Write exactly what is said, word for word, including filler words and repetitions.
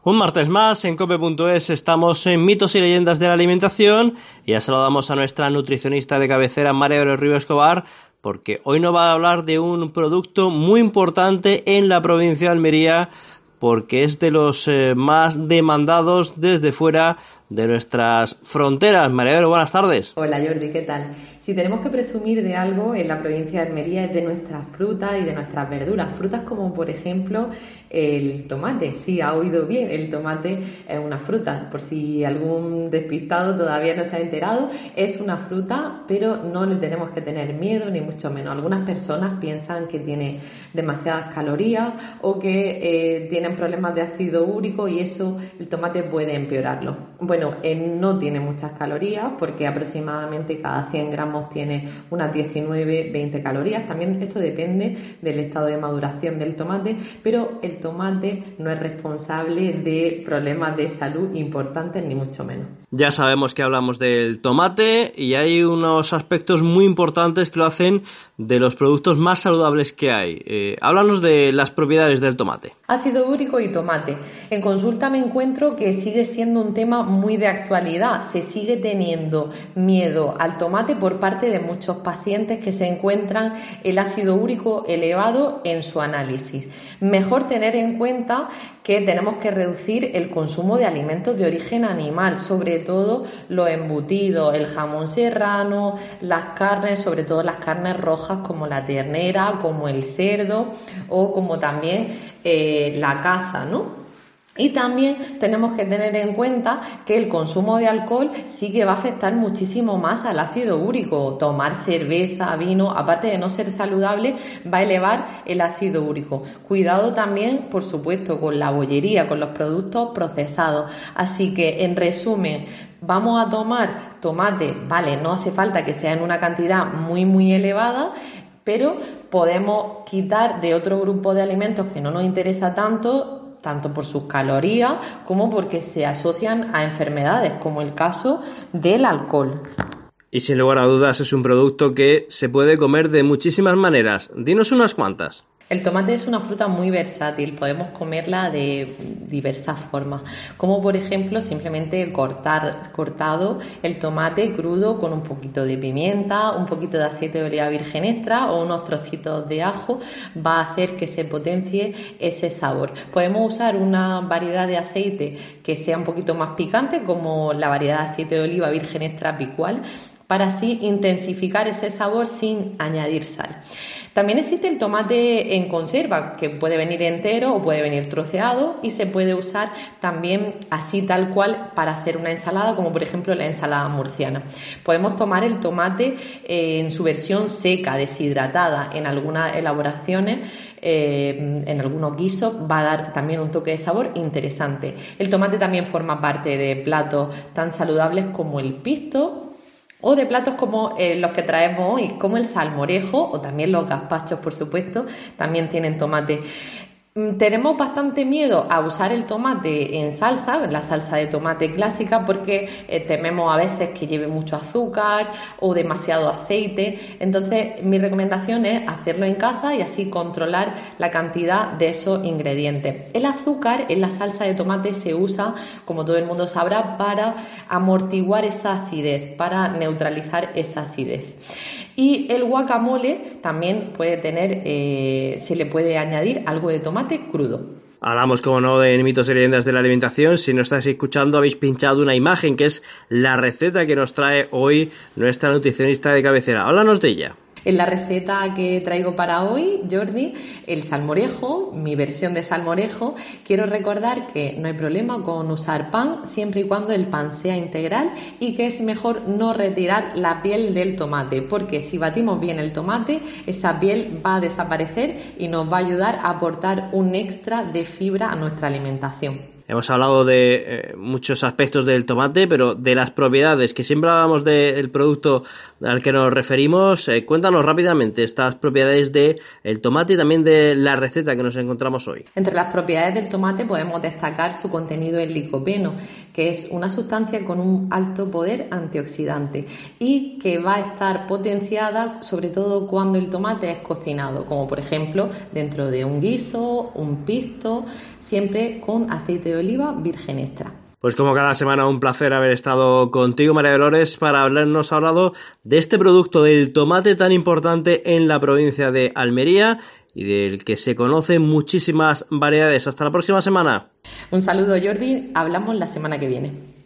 Un martes más en cope punto es estamos en Mitos y Leyendas de la Alimentación y ya saludamos a nuestra nutricionista de cabecera María del Río Escobar, porque hoy nos va a hablar de un producto muy importante en la provincia de Almería, porque es de los eh, más demandados desde fuera de nuestras fronteras. María del, buenas tardes. Hola Jordi, ¿qué tal? Si tenemos que presumir de algo en la provincia de Almería es de nuestras frutas y de nuestras verduras. Frutas como por ejemplo el tomate. Sí, ha oído bien, el tomate es una fruta. Por si algún despistado todavía no se ha enterado, es una fruta, pero no le tenemos que tener miedo ni mucho menos. Algunas personas piensan que tiene demasiadas calorías o que eh, tienen problemas de ácido úrico y eso el tomate puede empeorarlo. Bueno, eh, no tiene muchas calorías porque aproximadamente cada cien gramos tiene unas diecinueve veinte calorías. También esto depende del estado de maduración del tomate, pero el tomate no es responsable de problemas de salud importantes ni mucho menos. Ya sabemos que hablamos del tomate y hay unos aspectos muy importantes que lo hacen de los productos más saludables que hay. Eh, háblanos de las propiedades del tomate. Ácido úrico y tomate. En consulta me encuentro que sigue siendo un tema muy de actualidad. Se sigue teniendo miedo al tomate por parte de muchos pacientes que se encuentran el ácido úrico elevado en su análisis. Mejor tener en cuenta que tenemos que reducir el consumo de alimentos de origen animal, sobre todo los embutidos, el jamón serrano, las carnes, sobre todo las carnes rojas como la ternera, como el cerdo o como también eh, la caza, ¿no? Y también tenemos que tener en cuenta que el consumo de alcohol sí que va a afectar muchísimo más al ácido úrico. Tomar cerveza, vino, aparte de no ser saludable, va a elevar el ácido úrico. Cuidado también, por supuesto, con la bollería, con los productos procesados. Así que, en resumen, vamos a tomar tomate, vale, no hace falta que sea en una cantidad muy, muy elevada, pero podemos quitar de otro grupo de alimentos que no nos interesa tanto, tanto por sus calorías como porque se asocian a enfermedades, como el caso del alcohol. Y sin lugar a dudas es un producto que se puede comer de muchísimas maneras. Dinos unas cuantas. El tomate es una fruta muy versátil, podemos comerla de diversas formas, como por ejemplo simplemente cortar cortado el tomate crudo con un poquito de pimienta, un poquito de aceite de oliva virgen extra o unos trocitos de ajo, va a hacer que se potencie ese sabor. Podemos usar una variedad de aceite que sea un poquito más picante, como la variedad de aceite de oliva virgen extra picual, para así intensificar ese sabor sin añadir sal. También existe el tomate en conserva, que puede venir entero o puede venir troceado y se puede usar también así tal cual para hacer una ensalada, como por ejemplo la ensalada murciana. Podemos tomar el tomate en su versión seca, deshidratada, en algunas elaboraciones, eh, en algunos guisos, va a dar también un toque de sabor interesante. El tomate también forma parte de platos tan saludables como el pisto, o de platos como eh, los que traemos hoy, como el salmorejo o también los gazpachos, por supuesto, también tienen tomate. Tenemos bastante miedo a usar el tomate en salsa, la salsa de tomate clásica, porque eh, tememos a veces que lleve mucho azúcar o demasiado aceite. Entonces, mi recomendación es hacerlo en casa y así controlar la cantidad de esos ingredientes. El azúcar en la salsa de tomate se usa, como todo el mundo sabrá, para amortiguar esa acidez, para neutralizar esa acidez. Y el guacamole también puede tener, eh, se le puede añadir algo de tomate crudo. Hablamos, como no, de mitos y leyendas de la alimentación. Si no estáis escuchando, habéis pinchado una imagen que es la receta que nos trae hoy nuestra nutricionista de cabecera. Háblanos de ella. En la receta que traigo para hoy, Jordi, el salmorejo, mi versión de salmorejo, quiero recordar que no hay problema con usar pan siempre y cuando el pan sea integral y que es mejor no retirar la piel del tomate, porque si batimos bien el tomate, esa piel va a desaparecer y nos va a ayudar a aportar un extra de fibra a nuestra alimentación. Hemos hablado de eh, muchos aspectos del tomate, pero de las propiedades, que siempre hablamos del producto al que nos referimos. Eh, cuéntanos rápidamente estas propiedades del tomate y también de la receta que nos encontramos hoy. Entre las propiedades del tomate podemos destacar su contenido en licopeno, que es una sustancia con un alto poder antioxidante y que va a estar potenciada sobre todo cuando el tomate es cocinado, como por ejemplo dentro de un guiso, un pisto, siempre con aceite de oliva virgen extra. Pues como cada semana, un placer haber estado contigo, María Dolores, para habernos hablado de este producto del tomate tan importante en la provincia de Almería y del que se conocen muchísimas variedades. Hasta la próxima semana. Un saludo, Jordi. Hablamos la semana que viene.